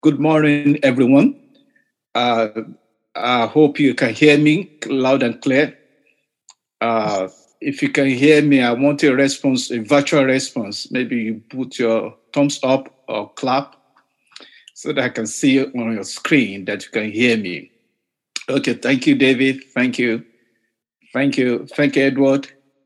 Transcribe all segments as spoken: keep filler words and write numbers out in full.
Good morning, everyone. Uh, I hope you can hear me loud and clear. Uh, if you can hear me, I want a response, a virtual response. Maybe you put your thumbs up or clap so that I can see it on your screen that you can hear me. Okay, thank you, David. Thank you. Thank you. Thank you, Edward.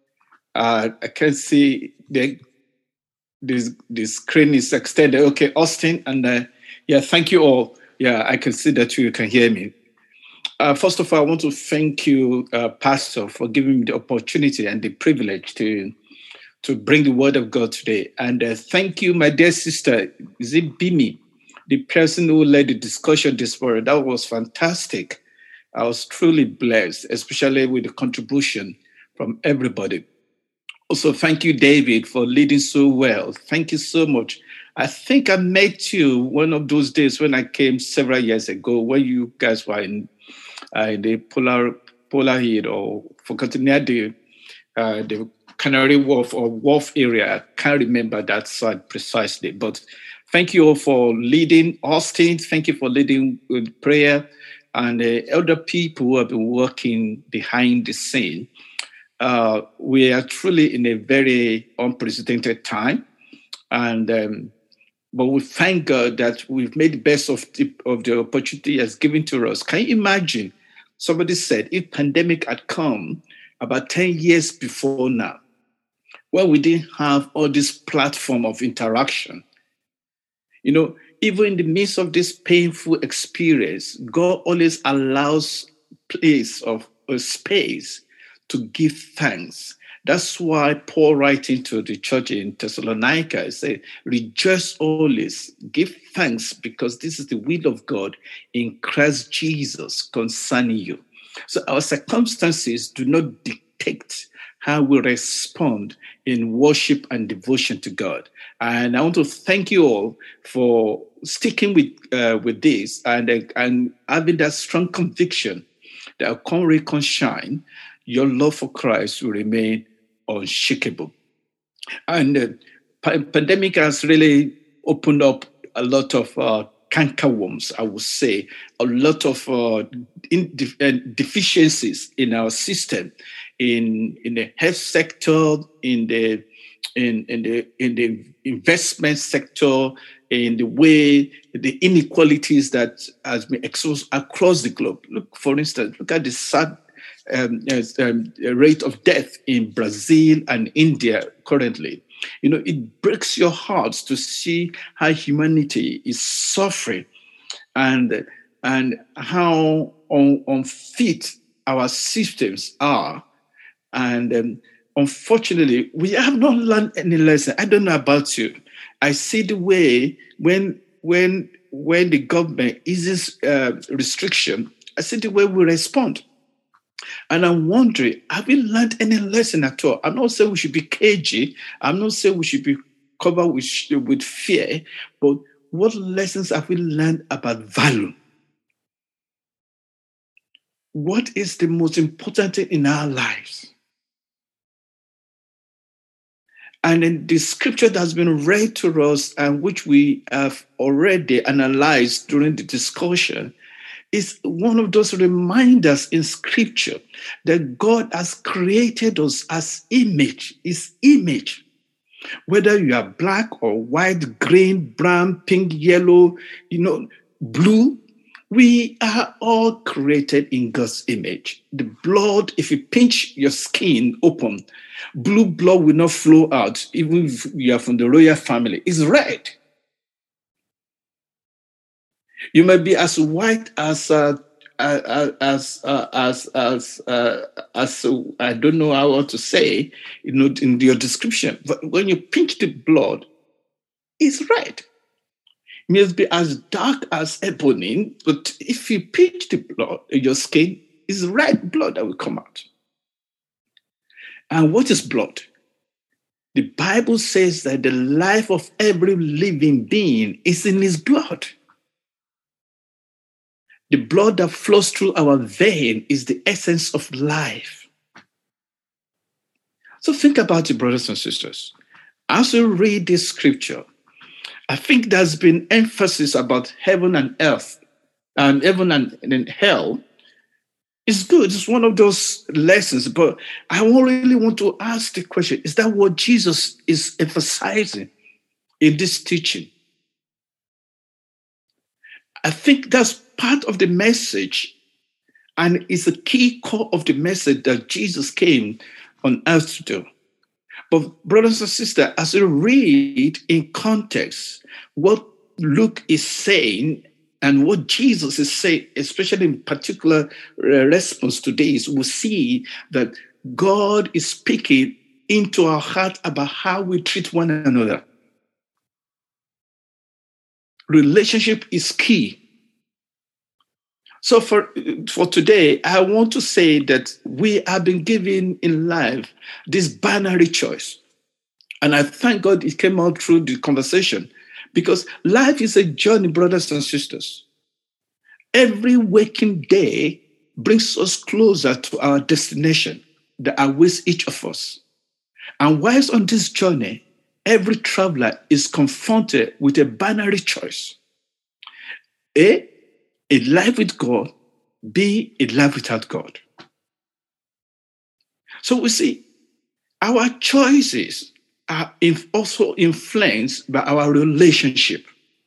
Uh, I can see the this the screen is extended. Okay, Austin, and uh, yeah, thank you all. Yeah, I can see that you can hear me. Uh, first of all, I want to thank you, uh, Pastor, for giving me the opportunity and the privilege to to bring the word of God today. And uh, thank you, my dear sister, is it Bimi, the person who led the discussion this morning. That was fantastic. I was truly blessed, especially with the contribution from everybody. Also, thank you, David, for leading so well. Thank you so much. I think I met you one of those days when I came several years ago, when you guys were in uh, in the polar polar heat or forgotten near the uh, the Canary Wharf or Wharf area. I can't remember that site precisely, but thank you all for leading, Austin. Thank you for leading with prayer, and uh, elder people who have been working behind the scene. Uh, we are truly in a very unprecedented time, and um, but we thank God that we've made the best of the, of the opportunity has given to us. Can you imagine? Somebody said if pandemic had come about ten years before now, when we didn't have all this platform of interaction, you know, even in the midst of this painful experience, God always allows place of a space to give thanks. That's why Paul writing to the church in Thessalonica said, rejoice always, give thanks because this is the will of God in Christ Jesus concerning you. So our circumstances do not dictate how we respond in worship and devotion to God. And I want to thank you all for sticking with uh, with this and, uh, and having that strong conviction that upon reconcile, your love for Christ will remain unshakable. And uh, pa- pandemic has really opened up a lot of uh, cankerworms, I would say, a lot of uh, in, de- uh, deficiencies in our system, in in the health sector, in the in, in the in the investment sector, in the way the inequalities that has been exposed across the globe. Look, for instance, look at the sad um, yes, um, rate of death in Brazil and India currently. You know, it breaks your heart to see how humanity is suffering and and how un, unfit our systems are. And um, unfortunately, we have not learned any lesson. I don't know about you. I see the way when when when the government eases uh, restriction, I see the way we respond. And I'm wondering, have we learned any lesson at all? I'm not saying we should be cagey. I'm not saying we should be covered with, with fear. But what lessons have we learned about value? What is the most important thing in our lives? And in the scripture that has been read to us and which we have already analyzed during the discussion is one of those reminders in scripture that God has created us as image, his image. Whether you are black or white, green, brown, pink, yellow, you know, blue, we are all created in God's image. The blood, if you pinch your skin open, blue blood will not flow out, even if you are from the royal family. It's red. You may be as white as uh, uh, as uh, as as uh, as uh, I don't know how to say, you know, in your description. But when you pinch the blood, it's red. It may be as dark as ebony, but if you pinch the blood, your skin is red blood that will come out. And what is blood? The Bible says that the life of every living being is in his blood. The blood that flows through our vein is the essence of life. So think about it, brothers and sisters. As you read this scripture, I think there's been emphasis about heaven and earth, and heaven and, and hell. It's good. It's one of those lessons, but I really want to ask the question, is that what Jesus is emphasizing in this teaching? I think that's part of the message, and it's a key core of the message that Jesus came on earth to do. But brothers and sisters, as you read in context what Luke is saying and what Jesus is saying, especially in particular uh, response to this, we see that God is speaking into our heart about how we treat one another. Relationship is key. So for, for today, I want to say that we have been given in life this binary choice. And I thank God it came out through the conversation, because life is a journey, brothers and sisters. Every waking day brings us closer to our destination that awaits each of us. And whilst on this journey, every traveler is confronted with a binary choice. A, a life with God. B, a life without God. So we see our choices are also influenced by our relationship.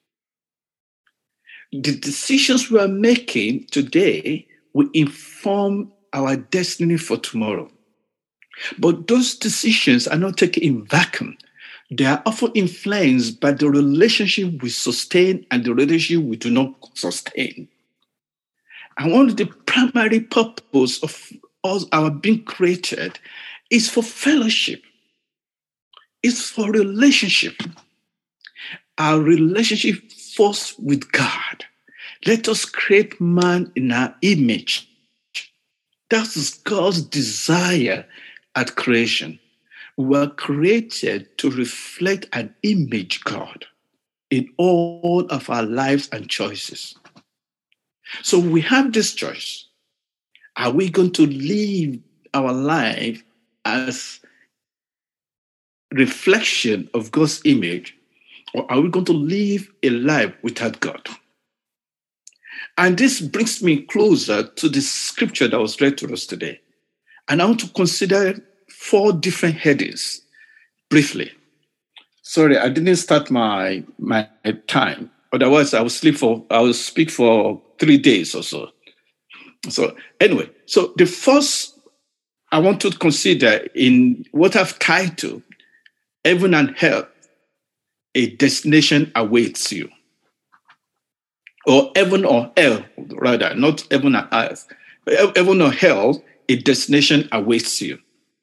The decisions we are making today will inform our destiny for tomorrow. But those decisions are not taken in vacuum. They are often influenced by the relationship we sustain and the relationship we do not sustain. And one of the primary purpose of us our being created is for fellowship. It's for relationship. Our relationship first with God. Let us create man in our image. That is God's desire at creation. We were created to reflect and image God in all of our lives and choices. So we have this choice. Are we going to live our life as reflection of God's image, or are we going to live a life without God? And this brings me closer to the scripture that was read to us today. And I want to consider four different headings briefly. Sorry, I didn't start my, my time. Otherwise, I will sleep for I will speak for three days or so. So anyway, so the first I want to consider in what I've titled Heaven and Hell, a destination awaits you. Or heaven or hell, rather, not heaven and earth. Heaven or hell, a destination awaits you.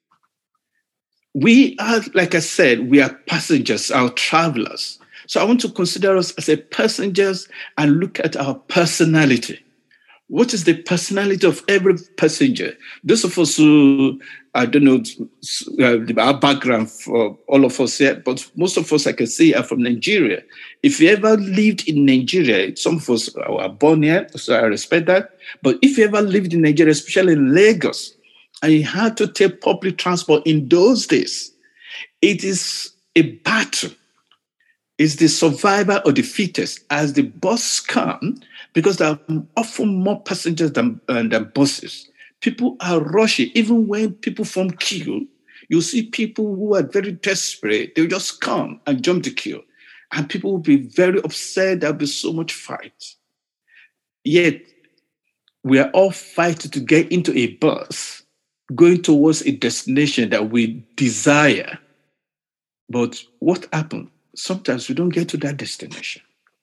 We are, like I said, we are passengers, our travelers. So I want to consider us as a passengers and look at our personality. What is the personality of every passenger? Those of us who, I don't know, uh, our background for all of us here, but most of us I can see are from Nigeria. If you ever lived in Nigeria, some of us are born here, so I respect that. But if you ever lived in Nigeria, especially in Lagos, and you had to take public transport in those days, it is a battle. It's the survivor or the fittest. As the bus come, because there are often more passengers than, uh, than buses, people are rushing. Even when people form queue, you see people who are very desperate. They'll just come and jump the queue. And people will be very upset. There'll be so much fight. Yet, we are all fighting to get into a bus, going towards a destination that we desire. But what happened? Sometimes we don't get to that destination.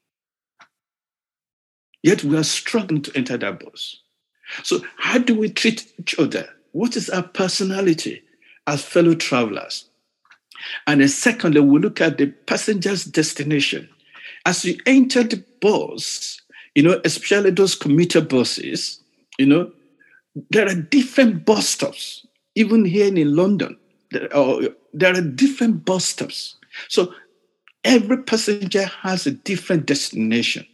Yet we are struggling to enter that bus. So how do we treat each other? What is our personality as fellow travelers? And then secondly, we look at the passenger's destination. As you enter the bus, you know, especially those commuter buses, you know, there are different bus stops. Even here in London, there are, there are different bus stops. So every passenger has a different destination.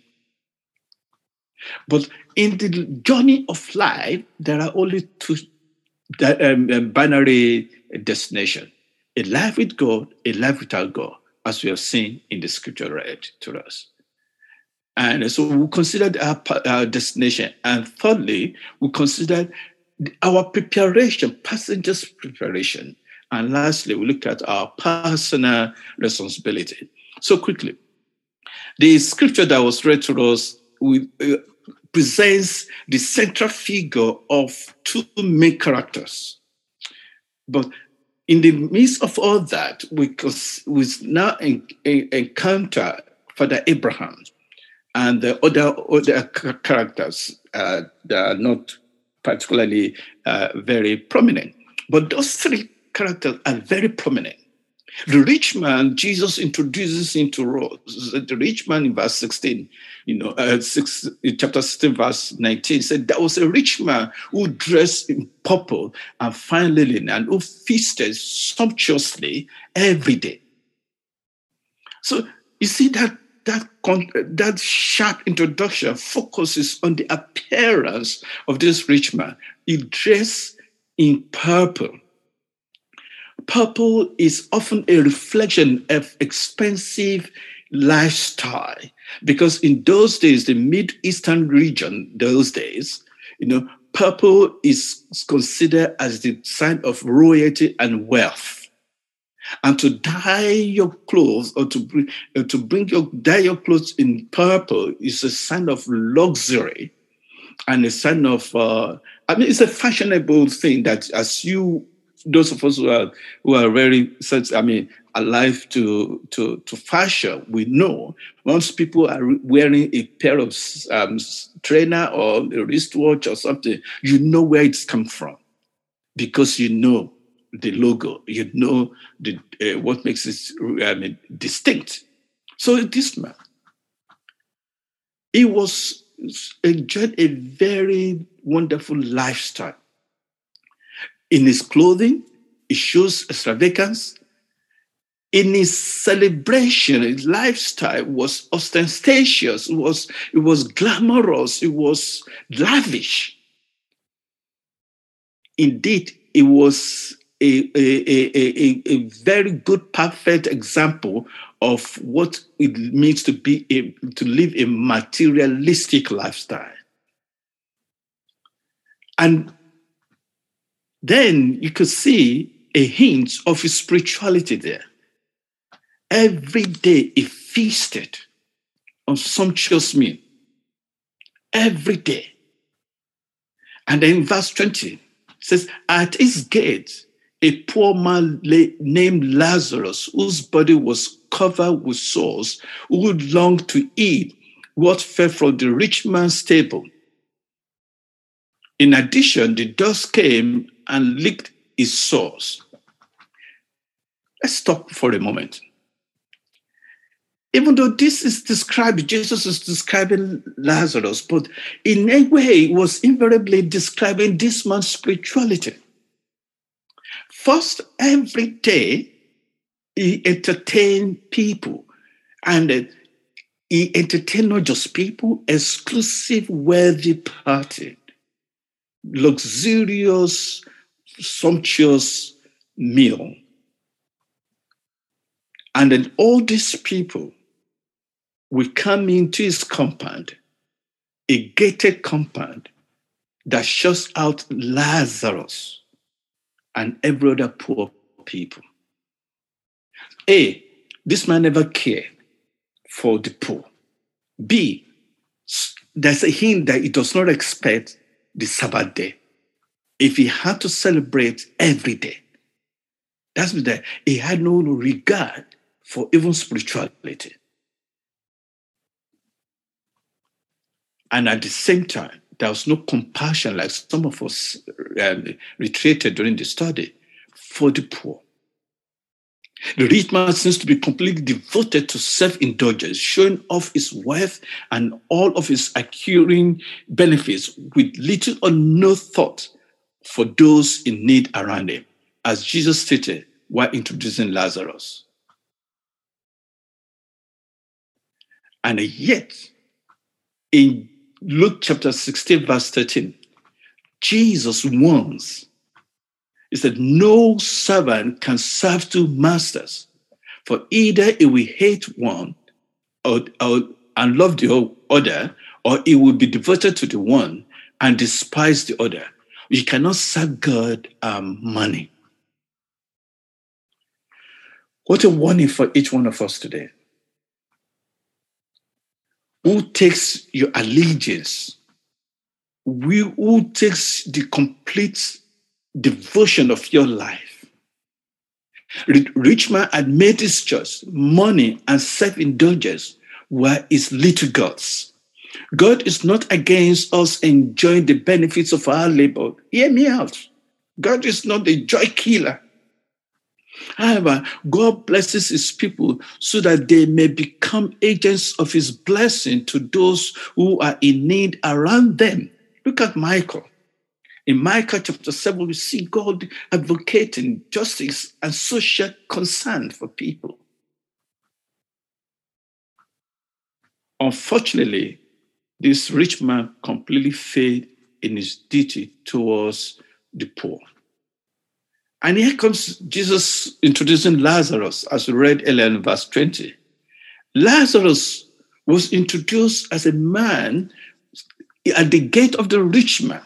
But in the journey of life, there are only two um, um, binary destinations: a life with God, a life without God. as we have seen in the scripture read to us. And so we considered our, our destination. And thirdly, we considered our preparation, passengers' preparation. And lastly, we looked at our personal responsibility. So quickly, the scripture that was read to us we, uh, presents the central figure of two main characters. But in the midst of all that, we, we now en- en- encounter Father Abraham and the other, other characters uh, that are not particularly uh, very prominent. But those three characters are very prominent. The rich man, Jesus introduces him to us. The rich man in verse sixteen, you know, uh, six, chapter sixteen, verse nineteen, said there was a rich man who dressed in purple and fine linen and who feasted sumptuously every day. So you see that that, that sharp introduction focuses on the appearance of this rich man. He dressed in purple. Purple is often a reflection of expensive lifestyle, because in those days, the Mid-Eastern region, those days, you know, purple is considered as the sign of royalty and wealth. And to dye your clothes or to bring, uh, to bring your dye your clothes in purple is a sign of luxury and a sign of, uh, I mean, it's a fashionable thing that as you, those of us who are who are very, I mean, alive to to to fashion, we know once people are wearing a pair of um, trainer or a wristwatch or something, you know where it's come from, because you know the logo, you know the uh, what makes it I mean, distinct. So this man, he was enjoyed a very wonderful lifestyle. In his clothing, it shows extravagance. In his celebration, his lifestyle was ostentatious. It was, it was glamorous. It was lavish. Indeed, it was a, a, a, a, a very good, perfect example of what it means to be a, to live a materialistic lifestyle. And then you could see a hint of his spirituality there. Every day he feasted on sumptuous meal. Every day. And then in verse twenty, it says, at his gate, a poor man named Lazarus, whose body was covered with sores, who longed to eat what fell from the rich man's table. In addition, the dust came and licked his sores. Let's stop for a moment. Even though this is described, Jesus is describing Lazarus, but in a way, he was invariably describing this man's spirituality. First, every day, he entertained people. And he entertained not just people, exclusive, wealthy party, luxurious, sumptuous meal. And then all these people will come into his compound, a gated compound that shuts out Lazarus and every other poor people. A, this man never cared for the poor. B, there's a hint that he does not expect the Sabbath day. If he had to celebrate every day, that's that he had no regard for even spirituality. And at the same time, there was no compassion, like some of us um, retreated during the study, for the poor. The rich man seems to be completely devoted to self-indulgence, showing off his wealth and all of his accruing benefits with little or no thought for those in need around him, as Jesus stated while introducing Lazarus. And yet, in Luke chapter sixteen, verse thirteen, Jesus warns. He said, no servant can serve two masters, For either he will hate one or, or and love the other, or he will be devoted to the one and despise the other. You cannot serve God and money. What a warning for each one of us today. Who takes your allegiance? We, who takes the complete devotion of your life? Rich man had made his choice. Money and self-indulgence were his little gods. God is not against us enjoying the benefits of our labor. Hear me out. God is not a joy killer. However, God blesses his people so that they may become agents of his blessing to those who are in need around them. Look at Michael. In Micah chapter seven, we see God advocating justice and social concern for people. Unfortunately, this rich man completely failed in his duty towards the poor. And here comes Jesus introducing Lazarus, as we read earlier in verse twenty. Lazarus was introduced as a man at the gate of the rich man,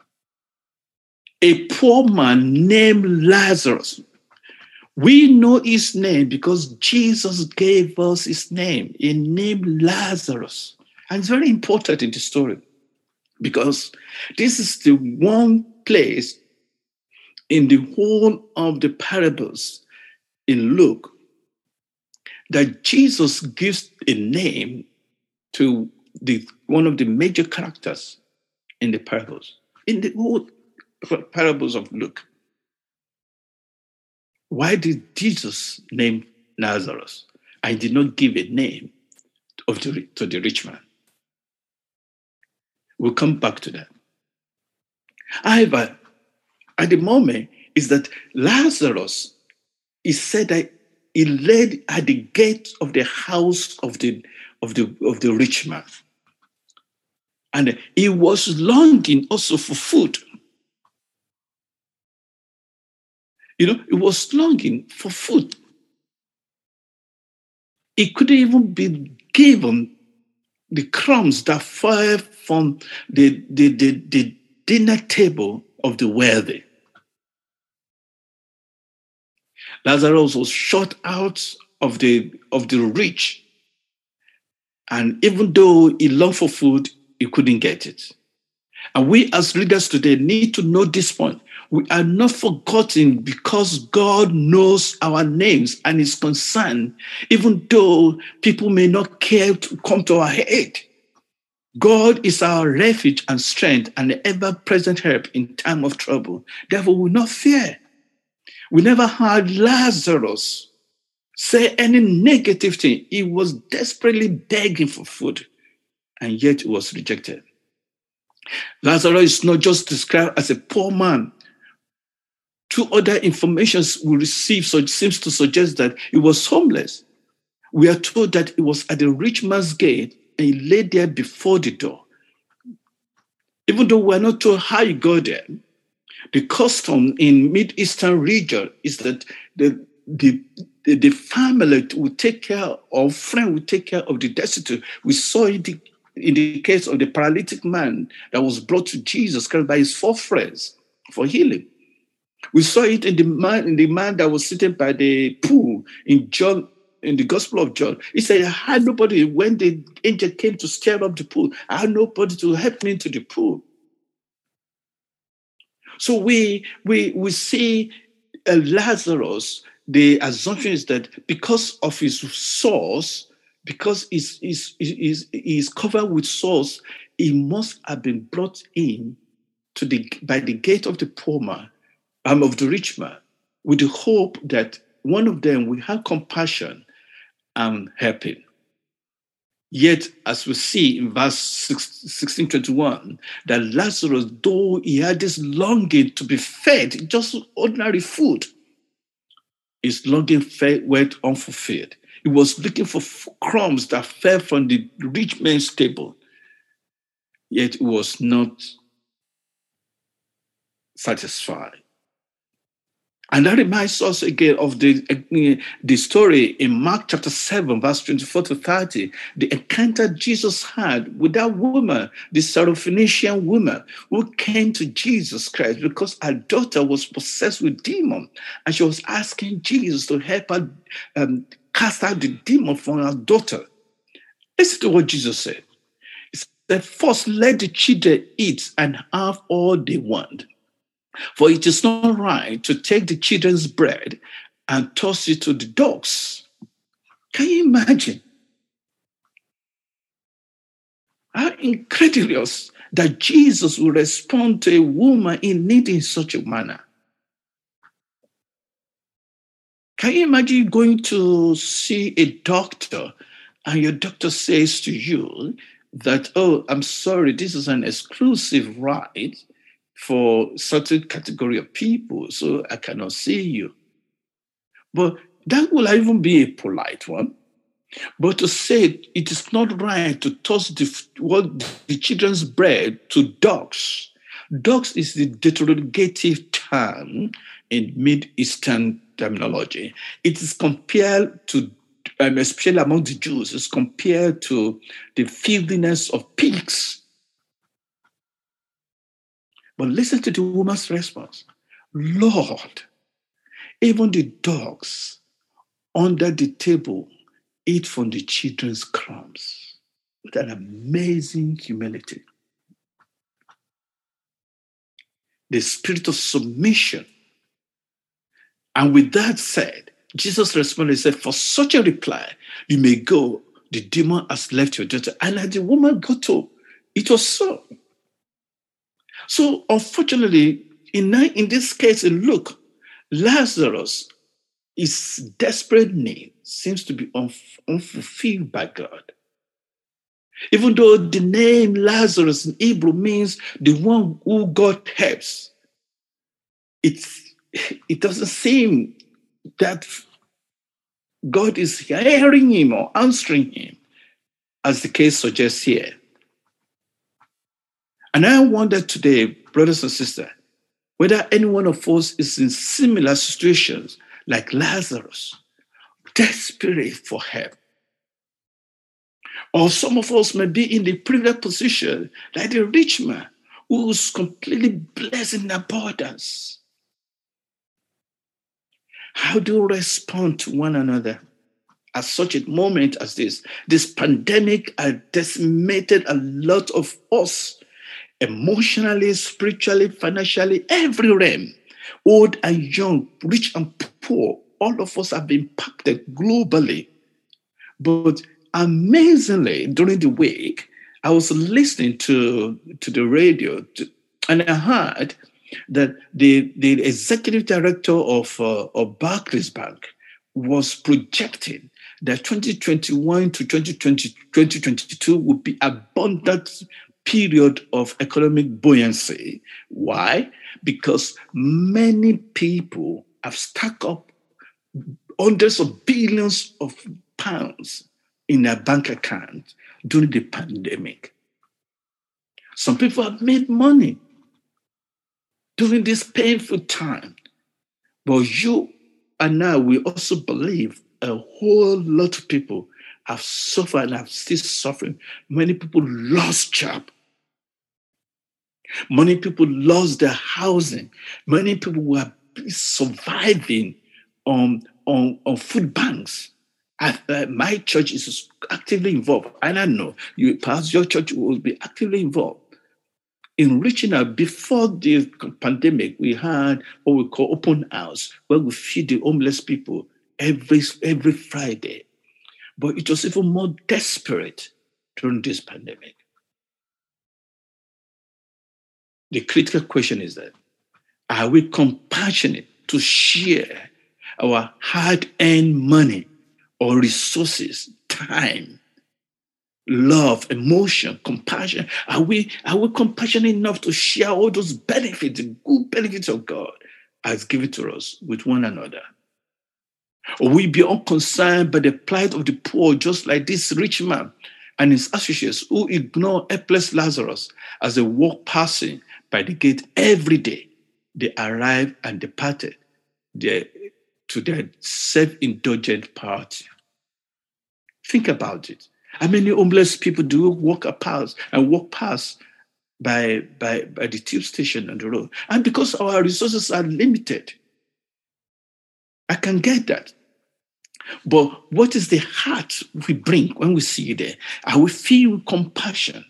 a poor man named Lazarus. We know his name because Jesus gave us his name, a name Lazarus. And it's very important in the story because this is the one place in the whole of the parables in Luke that Jesus gives a name to the one of the major characters in the parables, in the whole parables of Luke. Why did Jesus name Lazarus? I did not give a name of the, to the rich man. We'll come back to that. However, at the moment is that Lazarus is said that he lay at the gate of the house of the, of the, of the rich man. And he was longing also for food. You know, he was longing for food. He couldn't even be given the crumbs that fell from the, the, the, the dinner table of the wealthy. Lazarus was shut out of the, of the rich. And even though he longed for food, he couldn't get it. And we as leaders today need to know this point. We are not forgotten because God knows our names and is concerned, even though people may not care to come to our aid. God is our refuge and strength and ever-present help in time of trouble. Therefore, we will not fear. We never heard Lazarus say any negative thing. He was desperately begging for food, and yet he was rejected. Lazarus is not just described as a poor man. Two other informations we receive so it seems to suggest that he was homeless. We are told that he was at the rich man's gate and he lay there before the door. Even though we're not told how he got there, the custom in Mid-Eastern region is that the, the, the, the family would take care of, friend would take care of the destitute. We saw it in the case of the paralytic man that was brought to Jesus Christ by his four friends for healing. We saw it in the man, in the man that was sitting by the pool in John, in the Gospel of John. He said, I had nobody, when the angel came to stir up the pool, I had nobody to help me into the pool. So we we we see uh, Lazarus, the assumption is that because of his source, because he's, he's, he's, he's covered with sores, he must have been brought in to the by the gate of the poor man, um, of the rich man, with the hope that one of them will have compassion and help him. Yet, as we see in verse sixteen twenty-one, that Lazarus, though he had this longing to be fed, just ordinary food, his longing went unfulfilled. He was looking for crumbs that fell from the rich man's table, yet he was not satisfied. And that reminds us again of the, uh, the story in Mark chapter seven, verse twenty-four to thirty, the encounter Jesus had with that woman, the Syrophoenician woman, who came to Jesus Christ because her daughter was possessed with demon. And she was asking Jesus to help her um, cast out the demon from her daughter. Listen to what Jesus said. He said, first, let the children eat and have all they want. For it is not right to take the children's bread and toss it to the dogs. Can you imagine? How incredulous that Jesus will respond to a woman in need in such a manner. Can you imagine going to see a doctor and your doctor says to you that, oh, I'm sorry, this is an exclusive right for certain category of people, so I cannot see you. But that will even be a polite one. But to say it is not right to toss the, what, the children's bread to dogs. Dogs is the derogative term in Mid-Eastern terminology. It is compared to, um, especially among the Jews, it's compared to the filthiness of pigs. But listen to the woman's response. Lord, even the dogs under the table eat from the children's crumbs. With an amazing humility. The spirit of submission. And with that said, Jesus responded and said, for such a reply, you may go. The demon has left your daughter. And as the woman got to, it was so. So unfortunately, in, in this case, in Luke, Lazarus' his desperate need seems to be unf- unfulfilled by God. Even though the name Lazarus in Hebrew means the one who God helps, it's, it doesn't seem that God is hearing him or answering him, as the case suggests here. And I wonder today, brothers and sisters, whether any one of us is in similar situations like Lazarus, desperate for help. Or some of us may be in the privileged position like the rich man who's completely blessed in abundance. How do you respond to one another at such a moment as this? This pandemic has decimated a lot of us emotionally, spiritually, financially, every realm. Old and young, rich and poor, all of us have been impacted globally. But amazingly, during the week, I was listening to, to the radio to, and I heard that the, the executive director of, uh, of Barclays Bank was projecting that twenty twenty-one to twenty twenty, twenty twenty-two would be abundant period of economic buoyancy. Why? Because many people have stacked up hundreds of billions of pounds in their bank account during the pandemic. Some people have made money during this painful time. But you and I, we also believe a whole lot of people have suffered and are still suffering. Many people lost jobs. Many people lost their housing. Many people were surviving on, on, on food banks. I, uh, my church is actively involved. I don't know, you, perhaps your church will be actively involved in reaching out. Before the pandemic, we had what we call open house, where we feed the homeless people every, every Friday. But it was even more desperate during this pandemic. The critical question is that, are we compassionate to share our hard-earned money or resources, time, love, emotion, compassion? Are we, are we compassionate enough to share all those benefits, the good benefits of God has given to us with one another? Or we be unconcerned by the plight of the poor, just like this rich man and his associates who ignore helpless Lazarus as they walk passing by the gate every day. They arrived and departed. their, to their self-indulgent party. Think about it. How many homeless people do walk past and walk past by, by, by the tube station on the road? And because our resources are limited, I can get that. But what is the heart we bring when we see it there? Are we feel compassion?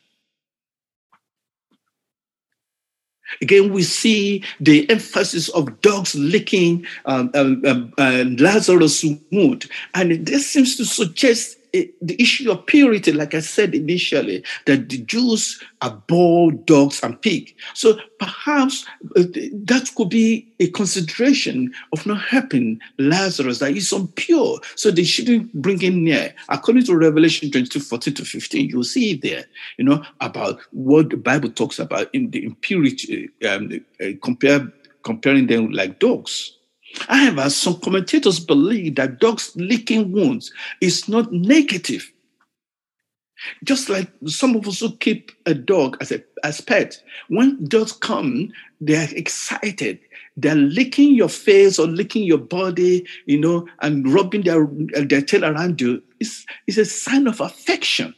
Again, we see the emphasis of dogs licking um, um, um, uh, Lazarus' wound. And this seems to suggest uh, the issue of purity, like I said initially, that the Jews abhor dogs and pigs. So perhaps uh, that could be a consideration of not helping Lazarus, that he's impure, so they shouldn't bring him near. According to Revelation twenty-two, fourteen to fifteen, you'll see there, you know, about what the Bible talks about in the impurity, um, uh, compare, comparing them like dogs. However, some commentators believe that dogs licking wounds is not negative. Just like some of us who keep a dog as a as pet, when dogs come, they are excited. They're licking your face or licking your body, you know, and rubbing their, their tail around you. It's, it's a sign of affection.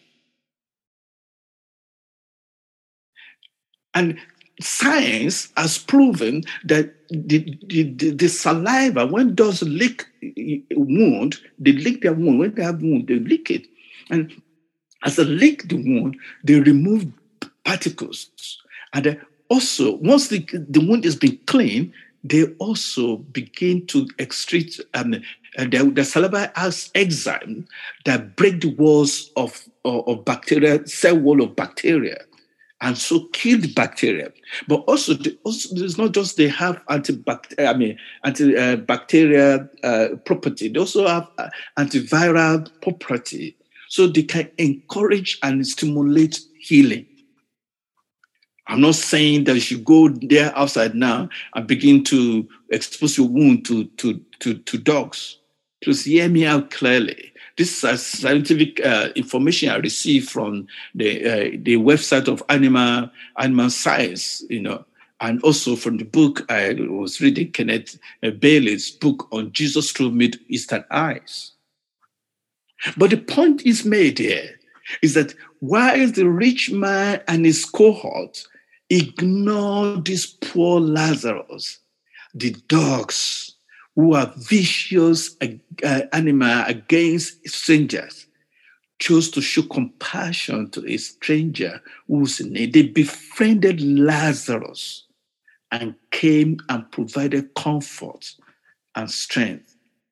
And science has proven that the, the, the, the saliva, when dogs lick wound, they lick their wound. When they have wound, they lick it. And as they lick the wound, they remove particles. And also, once the, the wound has been cleaned, they also begin to excrete, um, and the, the saliva has enzymes that break the walls of, of, of bacteria, cell wall of bacteria, and so kill the bacteria. But also, the, also it's not just they have antibacterial, I mean, antibacterial uh, property. They also have uh, antiviral property. So they can encourage and stimulate healing. I'm not saying that you should go there outside now and begin to expose your wound to, to, to, to dogs. Please hear me out clearly. This is scientific uh, information I received from the uh, the website of Animal Animal Science, you know, and also from the book I was reading, Kenneth Bailey's book on Jesus through Middle Eastern Eyes. But the point is made here is that while the rich man and his cohort ignore this poor Lazarus, the dogs, who are vicious uh, animal against strangers, chose to show compassion to a stranger who's in need. They befriended Lazarus and came and provided comfort and strength.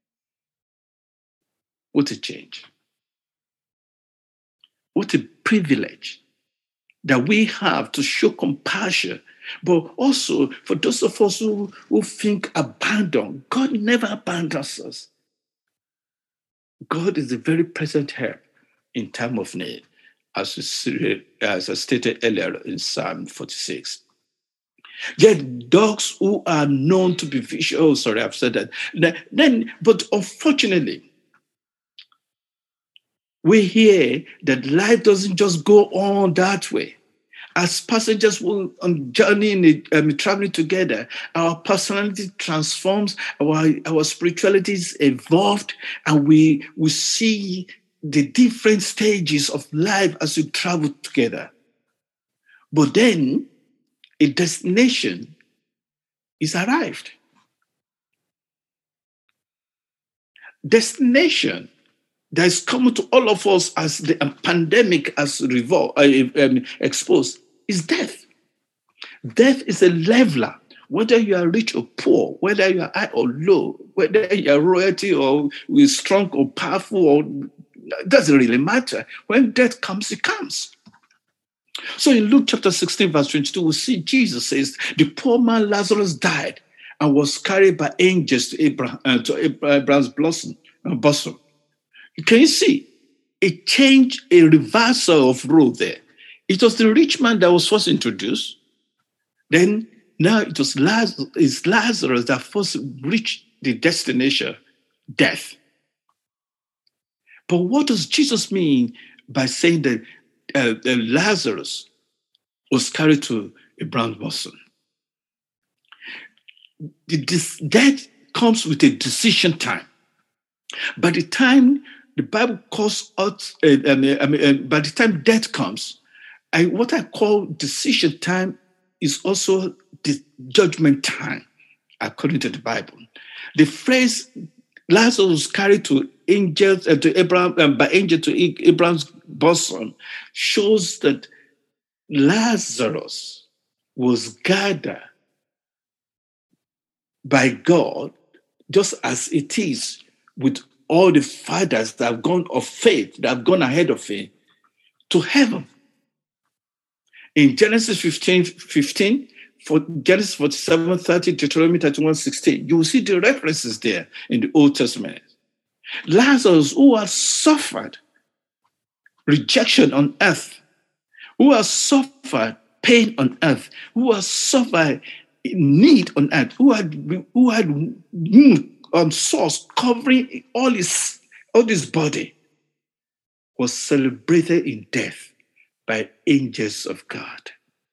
What a change. What a privilege that we have to show compassion. But also, for those of us who, who think abandoned, God never abandons us. God is a very present help in time of need, as, as I stated earlier in Psalm forty-six. Yet dogs who are known to be vicious, oh, sorry, I've said that. Then, but unfortunately, we hear that life doesn't just go on that way. As passengers will on journey in the, um, traveling together, our personality transforms, our, our spirituality is evolved, and we, we see the different stages of life as we travel together. But then a destination is arrived. Destination that is common to all of us as the pandemic has revol- uh, um, exposed is death. Death is a leveler, whether you are rich or poor, whether you are high or low, whether you are royalty or strong or powerful, or it doesn't really matter. When death comes, it comes. So in Luke chapter sixteen, verse twenty-two, we see Jesus says, the poor man Lazarus died and was carried by angels to, Abraham, uh, to Abraham's bosom. Uh, bosom. Can you see? A change, a reversal of role there. It was the rich man that was first introduced. Then now it was Lazarus, it's Lazarus that first reached the destination, death. But what does Jesus mean by saying that uh, uh, Lazarus was carried to Abraham's bosom? This death comes with a decision time. By the time the Bible calls out, uh, I mean, I mean, uh, by the time death comes, I, what I call decision time is also the judgment time, according to the Bible. The phrase Lazarus was carried to angels uh, to Abraham uh, by angel to Abraham's bosom shows that Lazarus was gathered by God, just as it is with all the fathers that have gone of faith, that have gone ahead of faith, to heaven. In Genesis fifteen, fifteen, for Genesis forty-seven, thirty, Deuteronomy thirty-one, sixteen, you will see the references there in the Old Testament. Lazarus, who has suffered rejection on earth, who has suffered pain on earth, who has suffered need on earth, who had who had um, sores covering all his all his body, was celebrated in death by angels of God.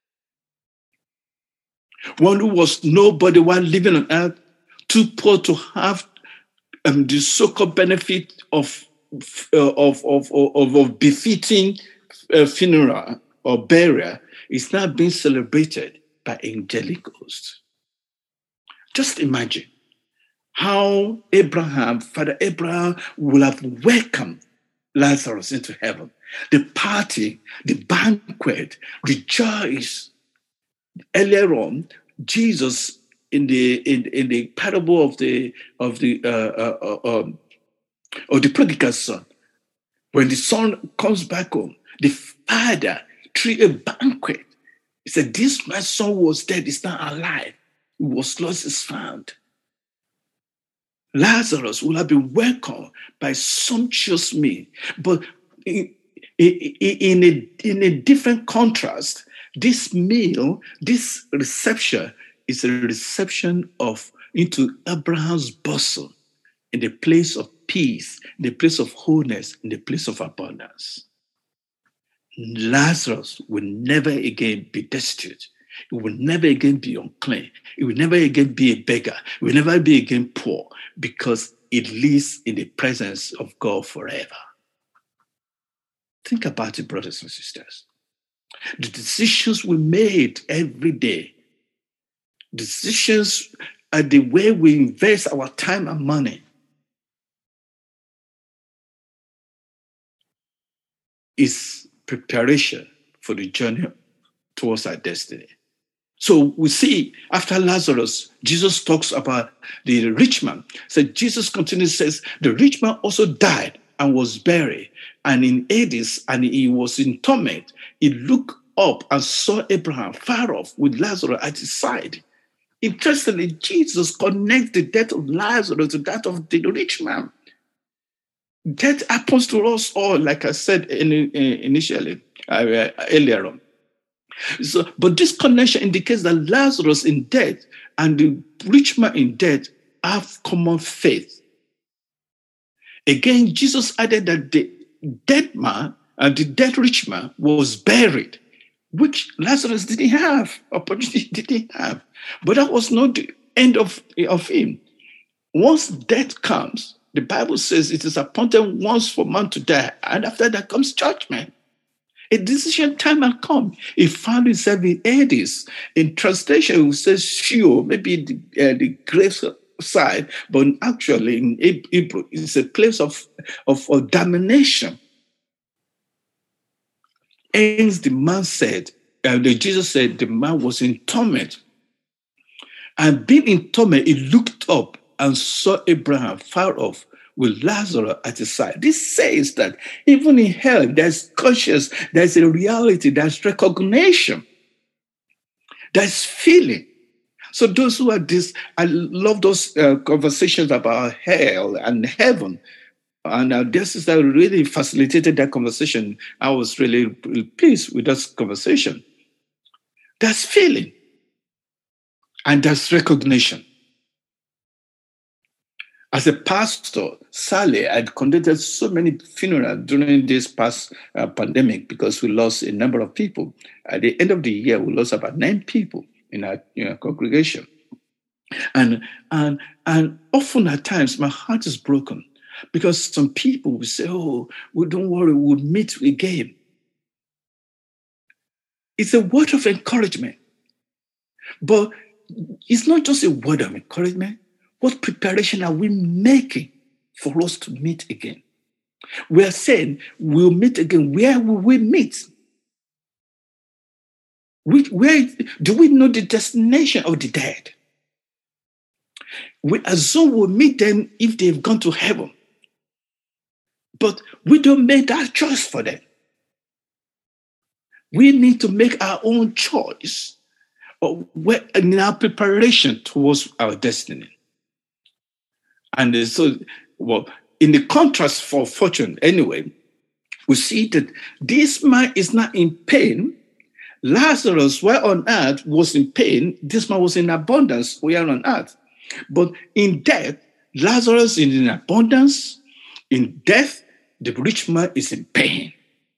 One who was nobody while living on earth, too poor to have um, the so-called benefit of uh, of, of, of of befitting uh, funeral or burial, is now being celebrated by angelic hosts. Just imagine how Abraham, Father Abraham, will have welcomed Lazarus into heaven. The party, the banquet, rejoice. Earlier on, Jesus in the in, in the parable of the of the uh, uh, uh, um, of the prodigal son, when the son comes back home, the father threw a banquet. He said, "This my son was dead; is now alive. He was lost, is found." Lazarus will have been welcomed by sumptuous meal, but in, in, a, in a different contrast, this meal, this reception is a reception of into Abraham's bosom, in the place of peace, in the place of wholeness, in the place of abundance. Lazarus will never again be destitute. It will never again be unclean. It will never again be a beggar. It will never be again poor, because it lives in the presence of God forever. Think about it, brothers and sisters. The decisions we made every day, decisions are the way we invest our time and money, is preparation for the journey towards our destiny. So we see after Lazarus, Jesus talks about the rich man. So Jesus continues, says, the rich man also died and was buried, and in Hades, and he was in torment. He looked up and saw Abraham far off with Lazarus at his side. Interestingly, Jesus connects the death of Lazarus to that of the rich man. Death happens to us all, like I said in, in, initially, uh, earlier on. So, but this connection indicates that Lazarus in death and the rich man in death have common faith. Again, Jesus added that the dead man and the dead rich man was buried, which Lazarus didn't have, opportunity didn't have. But that was not the end of, of him. Once death comes, the Bible says it is appointed once for man to die, and after that comes judgment. A decision time had come. He found himself in Hades. In translation, it says Sheol, maybe the, uh, the grave side, but actually in Hebrew, it's a place of, of, of damnation. Hence, the man said, uh, the Jesus said, the man was in torment. And being in torment, he looked up and saw Abraham far off with Lazarus at his side. This says that even in hell, there's conscience, there's a reality, there's recognition, there's feeling. So those who are this, I love those uh, conversations about hell and heaven. And uh, this is that really facilitated that conversation. I was really pleased with that conversation. There's feeling and there's recognition. As a pastor, Sally, I'd conducted so many funerals during this past uh, pandemic because we lost a number of people. At the end of the year, we lost about nine people in our, in our congregation. And and and often at times my heart is broken because some people will say, "Oh, well, don't worry, we'll meet again." It's a word of encouragement, but it's not just a word of encouragement. What preparation are we making for us to meet again? We are saying we'll meet again. Where will we meet? We, where do we know the destination of the dead? We assume we'll meet them if they've gone to heaven. But we don't make that choice for them. We need to make our own choice in our preparation towards our destiny. And so, well, in the contrast for fortune, anyway, we see that this man is not in pain. Lazarus, while on earth, was in pain. This man was in abundance while on earth. But in death, Lazarus is in abundance. In death, the rich man is in pain.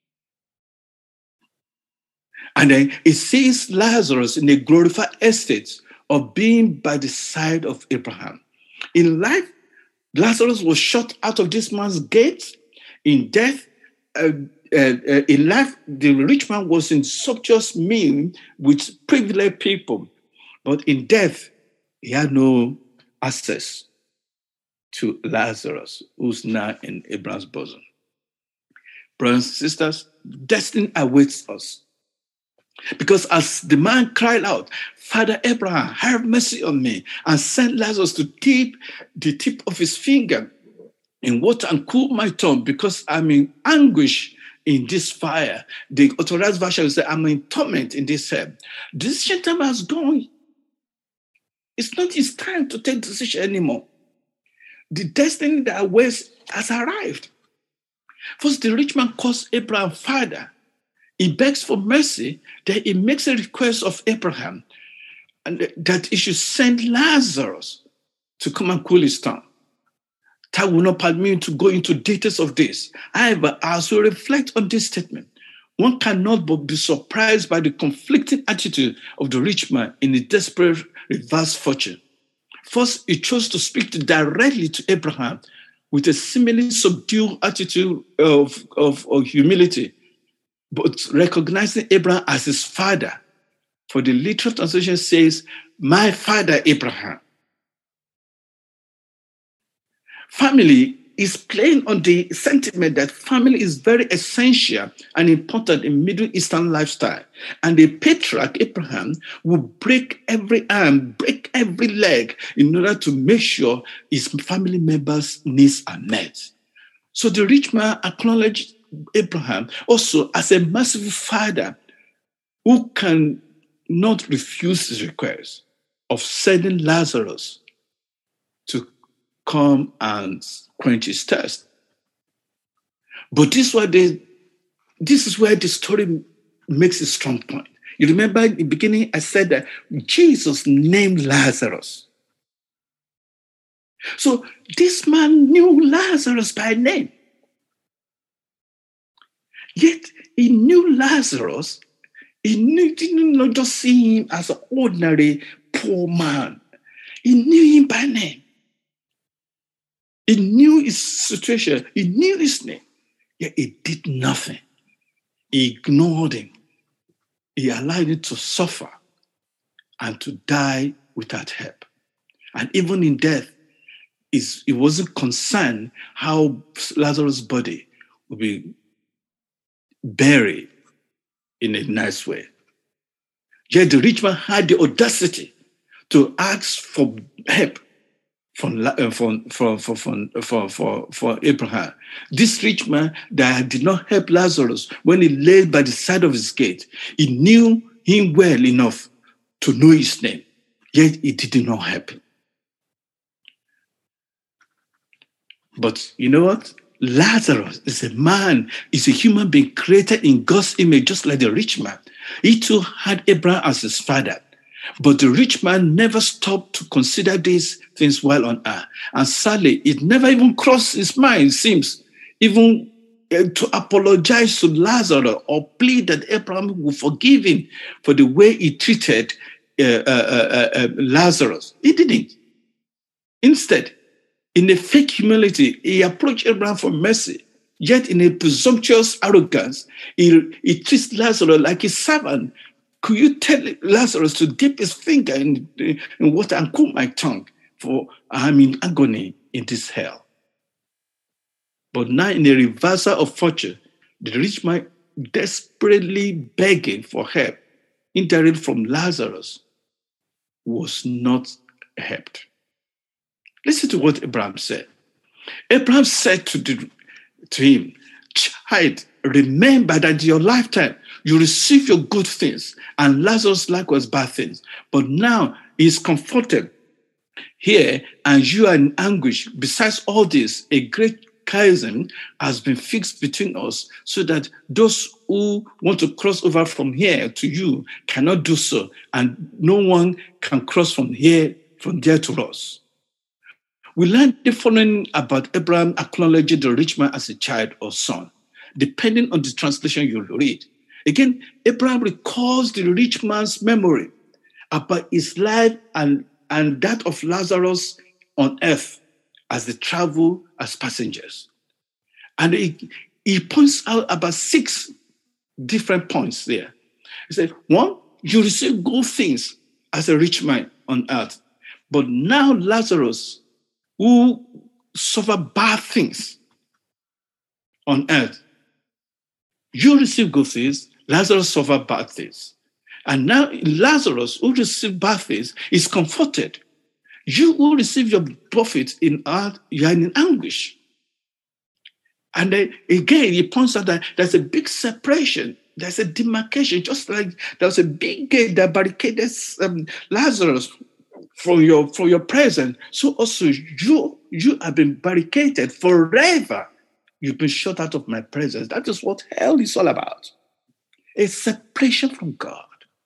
And then it sees Lazarus in a glorified estate of being by the side of Abraham. In life, Lazarus was shut out of this man's gate. In death, uh, uh, uh, in life, the rich man was in sumptuous meal with privileged people. But in death, he had no access to Lazarus, who's now in Abraham's bosom. Brothers and sisters, destiny awaits us. Because as the man cried out, "Father Abraham, have mercy on me," and sent Lazarus to dip the tip of his finger in water and cool my tongue because I'm in anguish in this fire. The authorized version will say, "I'm in torment in this hell." The decision time has gone. It's not his time to take decision anymore. The destiny that awaits has arrived. First, the rich man calls Abraham father. He begs for mercy, then he makes a request of Abraham and that he should send Lazarus to come and cool his tongue. That will not permit me to go into details of this. However, as we reflect on this statement, one cannot but be surprised by the conflicting attitude of the rich man in his desperate reverse fortune. First, he chose to speak directly to Abraham with a seemingly subdued attitude of, of, of humility, but recognizing Abraham as his father. For the literal translation says, "My father Abraham." Family is playing on the sentiment that family is very essential and important in Middle Eastern lifestyle. And the patriarch Abraham will break every arm, break every leg in order to make sure his family members' needs are met. So the rich man acknowledged Abraham also as a merciful father who can not refuse his request of sending Lazarus to come and quench his thirst. But this is where the, this is where the story makes a strong point. You remember in the beginning, I said that Jesus named Lazarus. So this man knew Lazarus by name. Yet he knew Lazarus. He knew, did not just see him as an ordinary poor man. He knew him by name. He knew his situation. He knew his name. Yet he did nothing. He ignored him. He allowed him to suffer and to die without help. And even in death, he wasn't concerned how Lazarus' body would be buried in a nice way. Yet the rich man had the audacity to ask for help from, uh, from, from, from, from, for, for, for Abraham. This rich man that did not help Lazarus when he lay by the side of his gate, he knew him well enough to know his name, yet he did not help him. But you know what? Lazarus is a man, is a human being created in God's image, just like the rich man. He too had Abraham as his father. But the rich man never stopped to consider these things while on earth. And sadly, it never even crossed his mind, it seems, even uh, to apologize to Lazarus or plead that Abraham would forgive him for the way he treated uh, uh, uh, uh, Lazarus. He didn't. Instead, in a fake humility, he approached Abraham for mercy. Yet in a presumptuous arrogance, he, he treats Lazarus like a servant. Could you tell Lazarus to dip his finger in, in water and cool my tongue? For I'm in agony in this hell. But now in a reversal of fortune, the rich man desperately begging for help, interred from Lazarus, was not helped. Listen to what Abraham said. Abraham said to, the, to him, child, remember that in your lifetime you receive your good things, and Lazarus likewise bad things. But now he is comforted here, and you are in anguish. Besides all this, a great chasm has been fixed between us, so that those who want to cross over from here to you cannot do so, and no one can cross from here from there to us. We learn the following about Abraham acknowledging the rich man as a child or son, depending on the translation you read. Again, Abraham recalls the rich man's memory about his life and, and that of Lazarus on earth as they travel as passengers. And he, he points out about six different points there. He said, one, you receive good things as a rich man on earth, but now Lazarus, who suffer bad things on earth. You receive good things, Lazarus suffer bad things. And now Lazarus, who received bad things, is comforted. You who receive your profit in earth, you are in anguish. And then again, he points out that there's a big separation. There's a demarcation, just like there's a big gate that barricaded um, Lazarus from your from your presence. So also you you have been barricaded forever. You've been shut out of my presence. That is what hell is all about. A separation from God.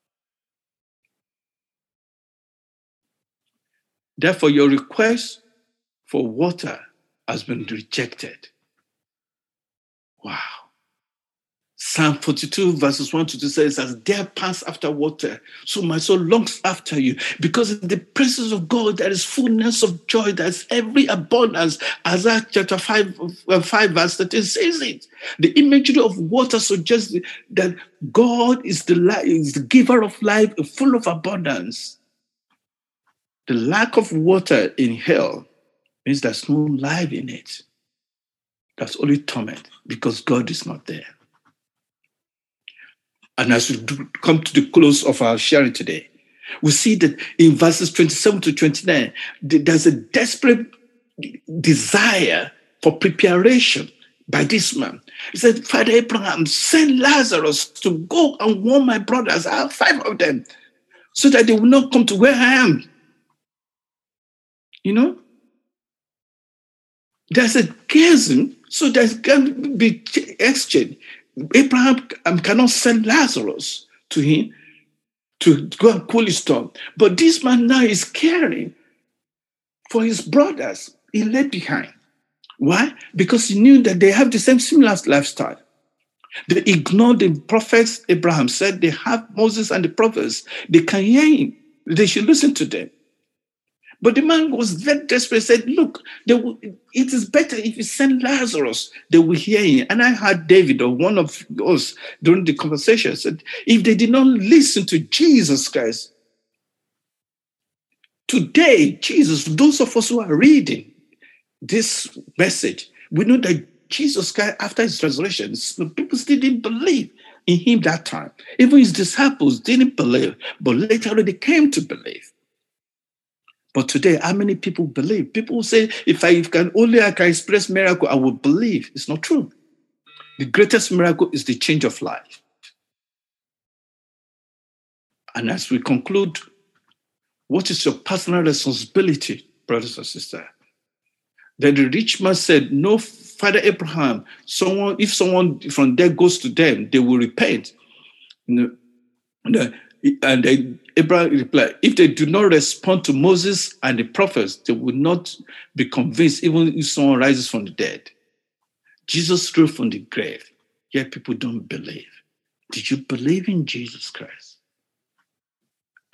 Therefore, your request for water has been rejected. Wow. Psalm forty-two verses one to two says, as deer pants after water, so my soul longs after you. Because in the presence of God, there is fullness of joy. There is every abundance. Isaiah chapter five, five verse thirteen says it. The imagery of water suggests that God is the, life, is the giver of life, full of abundance. The lack of water in hell means there's no life in it. That's only torment because God is not there. And as we do come to the close of our sharing today, we see that in verses twenty-seven to twenty-nine, there's a desperate desire for preparation by this man. He said, Father Abraham, send Lazarus to go and warn my brothers. I have five of them, so that they will not come to where I am. You know? There's a chasm, so there's going to be exchange. Abraham cannot send Lazarus to him to go and cool his tongue. But this man now is caring for his brothers he left behind. Why? Because he knew that they have the same similar lifestyle. They ignored the prophets. Abraham said they have Moses and the prophets. They can hear him. They should listen to them. But the man was very desperate, said, look, will, it is better if you send Lazarus, they will hear him. And I heard David, or one of us, during the conversation, said, if they did not listen to Jesus Christ, today, Jesus, those of us who are reading this message, we know that Jesus Christ, after his resurrection, people still didn't believe in him that time. Even his disciples didn't believe, but later they came to believe. But today, how many people believe? People say, if I can only I can express miracle, I will believe. It's not true. The greatest miracle is the change of life. And as we conclude, what is your personal responsibility, brothers and sisters? Then the rich man said, no, Father Abraham, someone, if someone from there goes to them, they will repent. You know, and they, Abraham replied, if they do not respond to Moses and the prophets, they will not be convinced, even if someone rises from the dead. Jesus rose from the grave, yet people don't believe. Did you believe in Jesus Christ?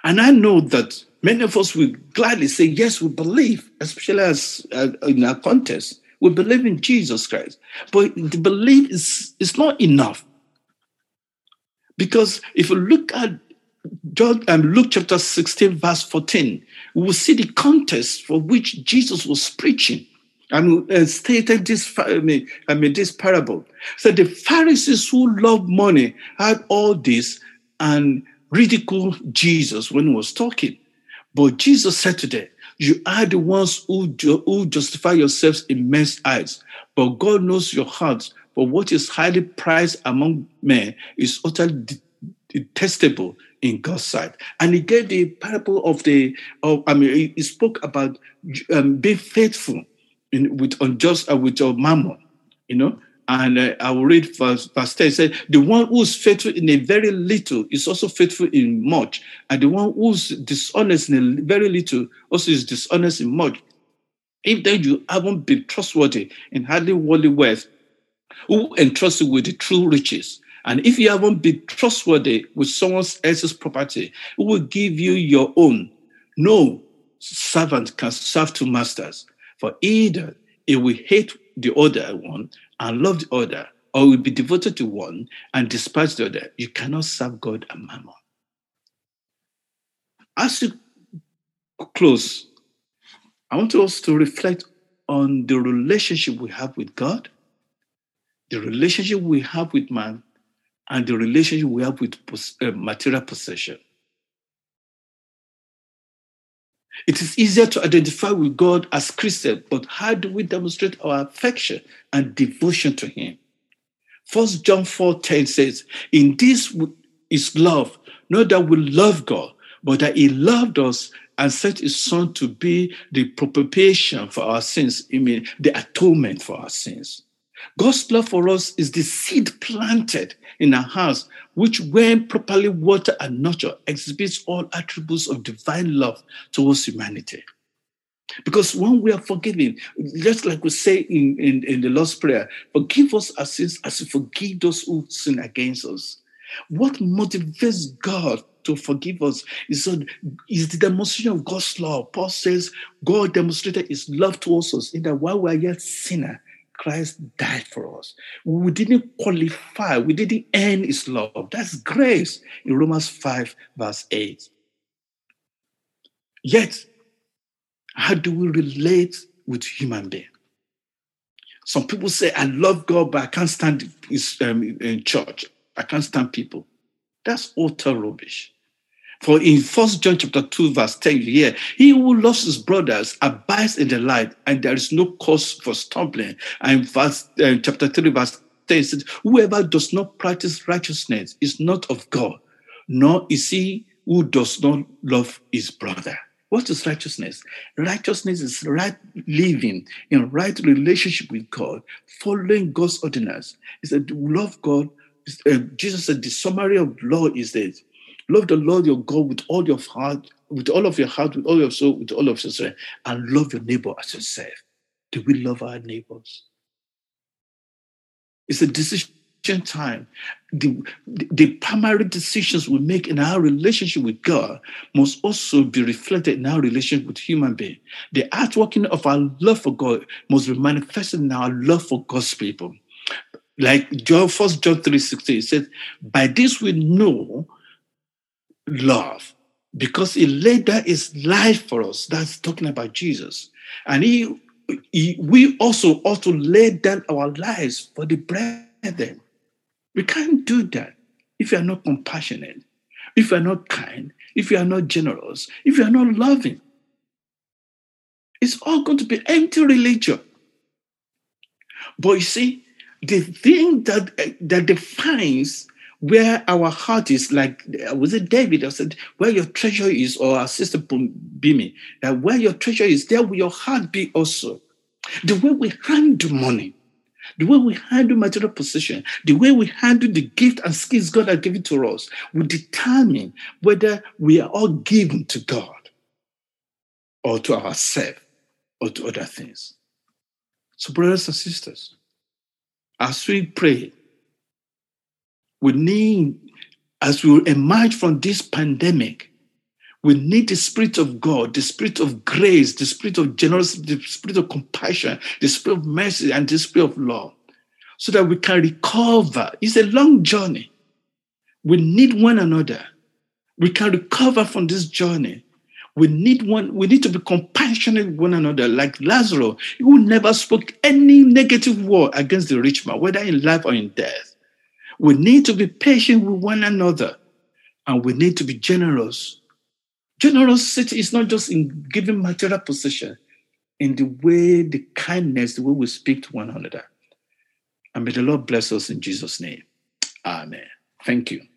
And I know that many of us will gladly say, yes, we believe, especially as uh, in our context. We believe in Jesus Christ. But the belief is, is not enough. Because if you look at John, um, Luke chapter sixteen, verse fourteen, we will see the context for which Jesus was preaching. And uh, stated this, I mean, I mean, this parable. So the Pharisees who loved money had all this and ridiculed Jesus when he was talking. But Jesus said to them, you are the ones who, ju- who justify yourselves in men's eyes, but God knows your hearts. For what is highly prized among men is utterly detestable in God's sight. And he gave the parable of the, of, I mean, he, he spoke about um, being faithful in, with unjust, uh, with your mammon, you know. And uh, I will read verse, verse ten. It said, the one who's faithful in a very little is also faithful in much. And the one who's dishonest in a very little also is dishonest in much. If then you haven't been trustworthy in hardly worldly wealth, who entrust you with the true riches? And if you haven't been trustworthy with someone else's property, who will give you your own? No servant can serve two masters, for either he will hate the other one and love the other, or will be devoted to one and despise the other. You cannot serve God and mammon. As you close, I want us to reflect on the relationship we have with God, the relationship we have with man, and the relationship we have with uh, material possession. It is easier to identify with God as Christian, but how do we demonstrate our affection and devotion to him? First John four ten says, in this is love, not that we love God, but that he loved us and sent his son to be the propitiation for our sins, I mean, the atonement for our sins. God's love for us is the seed planted in our hearts, which, when properly watered and nurtured, exhibits all attributes of divine love towards humanity. Because when we are forgiven, just like we say in, in, in the Lord's Prayer, forgive us our sins as we forgive those who sin against us. What motivates God to forgive us is, is the demonstration of God's love. Paul says God demonstrated his love towards us in that while we are yet sinners, Christ died for us. We didn't qualify. We didn't earn his love. That's grace in Romans five, verse eight. Yet, how do we relate with human beings? Some people say, I love God, but I can't stand his, um, in church. I can't stand people. That's utter rubbish. For in First John chapter two, verse ten, you hear, he who loves his brothers abides in the light, and there is no cause for stumbling. And verse, uh, chapter three, verse ten says, whoever does not practice righteousness is not of God, nor is he who does not love his brother. What is righteousness? Righteousness is right living in right relationship with God, following God's ordinance. He said, love God. Uh, Jesus said, the summary of law is this: love the Lord your God with all your heart, with all of your heart, with all your soul, with all of your strength, and love your neighbor as yourself. Do we love our neighbors? It's a decision time. The, the, the primary decisions we make in our relationship with God must also be reflected in our relationship with human beings. The outworking of our love for God must be manifested in our love for God's people. Like John, First John three sixteen, it says, by this we know love, because he laid down his life for us. That's talking about Jesus. And he, he we also ought to lay down our lives for the brethren. We can't do that if you are not compassionate, if you are not kind, if you are not generous, if you are not loving. It's all going to be empty religion. But you see, the thing that, that defines where our heart is, like, was it David that said, where your treasure is, or our sister Bimi, that where your treasure is, there will your heart be also. The way we handle money, the way we handle material possession, the way we handle the gift and skills God has given to us will determine whether we are all given to God or to ourselves or to other things. So, brothers and sisters, as we pray, we need, as we emerge from this pandemic, We need the Spirit of God, the Spirit of grace, the Spirit of generosity, the Spirit of compassion, the Spirit of mercy, and the Spirit of love, so that we can recover. It's a long journey. We need one another. We can recover from this journey. We need one. We need to be compassionate with one another, like Lazarus, who never spoke any negative word against the rich man, whether in life or in death. We need to be patient with one another, and we need to be generous. Generosity is not just in giving material possession, in the way, the kindness, the way we speak to one another. And may the Lord bless us in Jesus' name. Amen. Thank you.